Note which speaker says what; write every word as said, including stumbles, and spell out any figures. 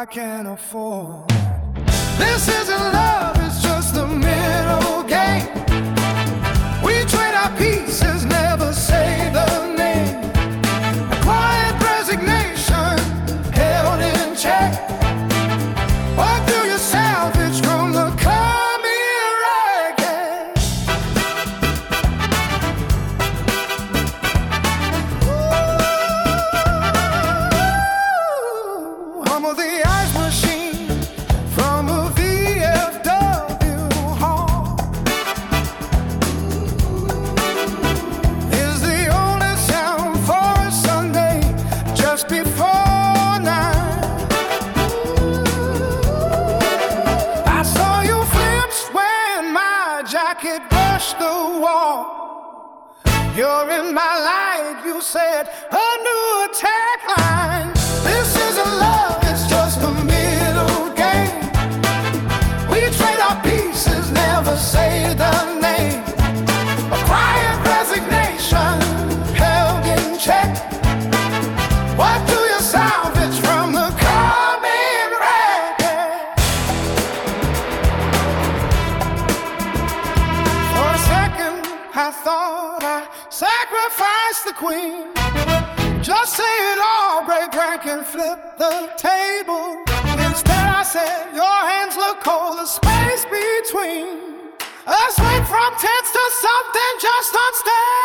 Speaker 1: I can't afford. This isn't love, it's just a middle game. We trade our pieces, never say the name. A quiet resignation, held in check. What do you salvage from the coming racket? Ooh, hum of the ice machine from a V F W hall is the only sound for a Sunday just before nine. I saw your flips when my jacket brushed the wall. You're in my light, you said, a new attack line. This isn't love, it's just a middle game. We trade our pieces, never say the name. A quiet resignation, held in check. What do you salvage from the coming racket? For a second, I thought I sacrificed the queen. Just say it all, break rank and flip the table. Instead I said, your hands look cold, the space between us went from tense to something just unstable.